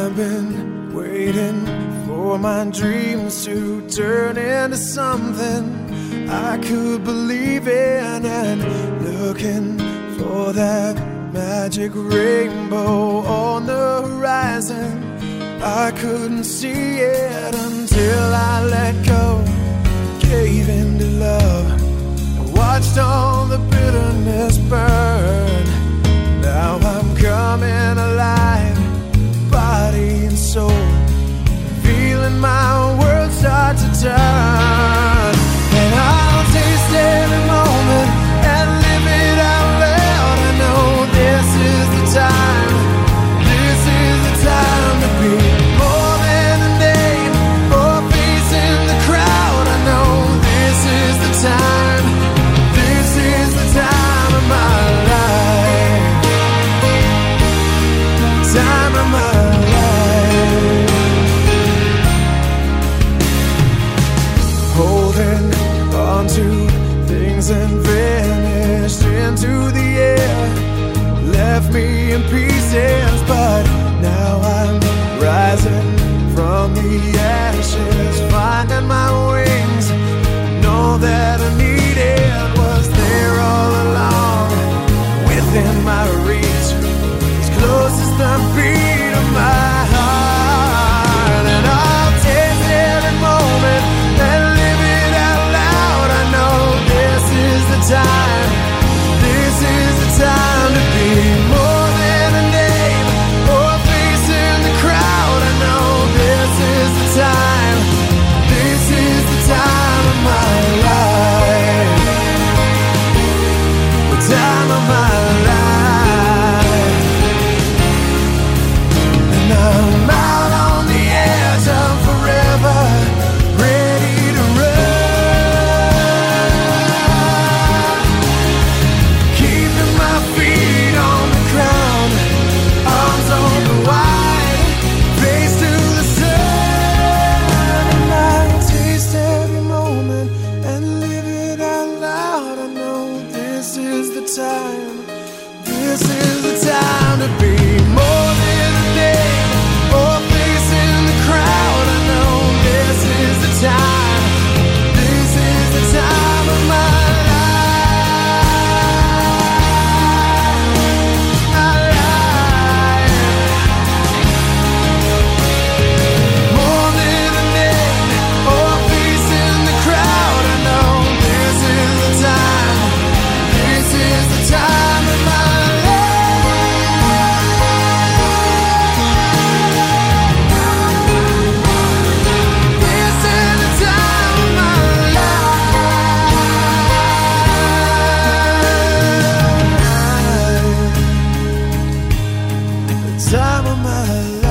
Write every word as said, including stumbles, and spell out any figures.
I've been waiting for my dreams to turn into something I could believe in, and looking for that magic rainbow on the horizon. I couldn't see it until I let go, gave in to love, and watched all the bitterness burn. Now I'm coming alive, body and soul, feeling my world start to turn. And I'll taste every moment and live it out loud. I know this is the time, this is the time to be more than a name or a face in the crowd. I know this is the time, this is the time of my life, time of my life. Holding on to things and vanished into the air, left me in pieces, but now I'm rising from the ashes, finding my wings. Know that I needed was there all along, within my reach, as close as the beat of my heart. And I'll taste every moment and live it out loud. I know this is the time, this is the time to be more than a name or a face in the crowd. I know this is the time, this is the time of my life, the time of my life. And I'm out on the edge of forever, ready to run, keeping my feet on the ground, arms open wide, face to the sun. And I'll taste every moment and live it out loud. I know this is the time, this is the time to be more than a name or a face in the crowd. I know this is the time, this is the time of my life, my life. More than a name or a face in the crowd. I know this is the time, this is the time of my time of my life.